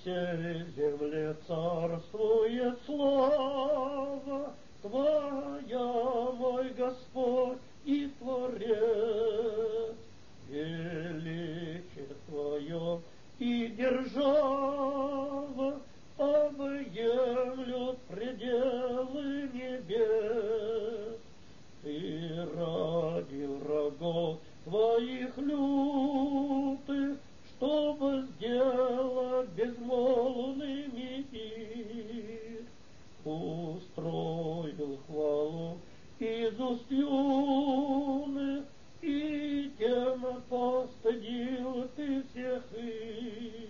всей земле царствует слава Твоя, мой Господь и Творец. Величие Твое и держава объемлют пределы небес. Ты ради врагов Твоих лютых, чтобы сделать безмолвными их, устроил хвалу из уст юных, и тем постыдил Ты всех их.